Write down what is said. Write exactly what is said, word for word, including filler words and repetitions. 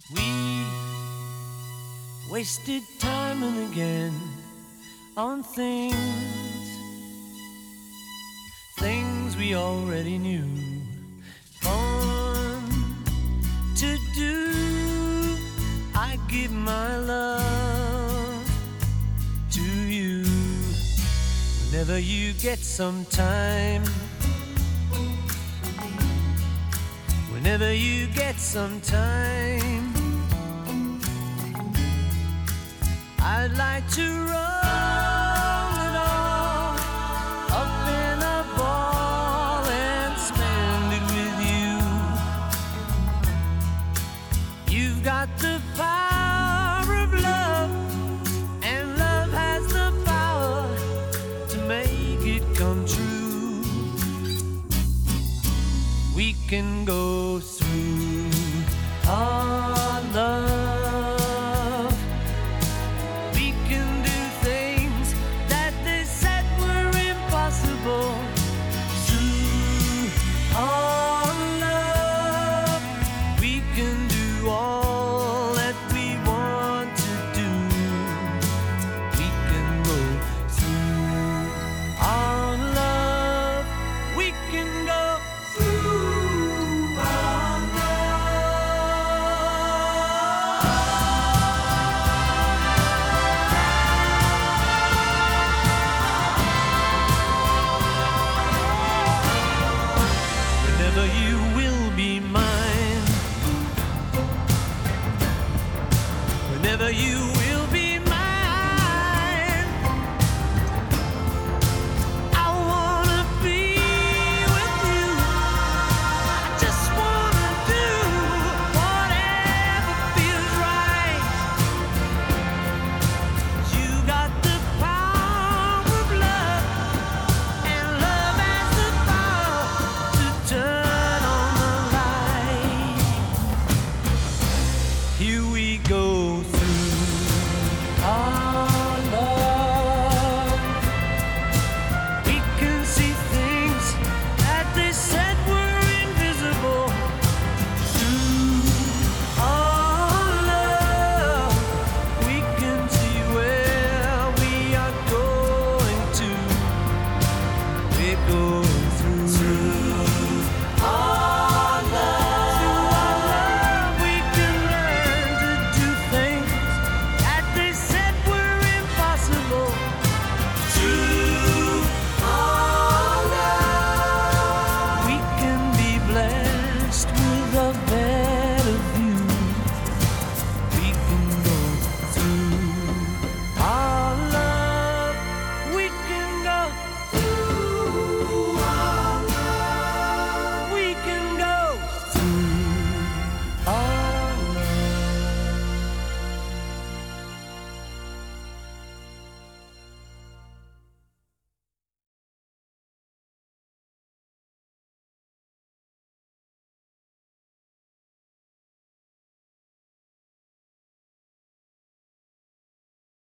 We wasted time and again on things, things we already knew. Fun to do, I give my love to you. Whenever you get some time, whenever you get some time, I'd like to roll it all up in a ball and spend it with you. You've got the power of love, and love has the power to make it come true. We can go through all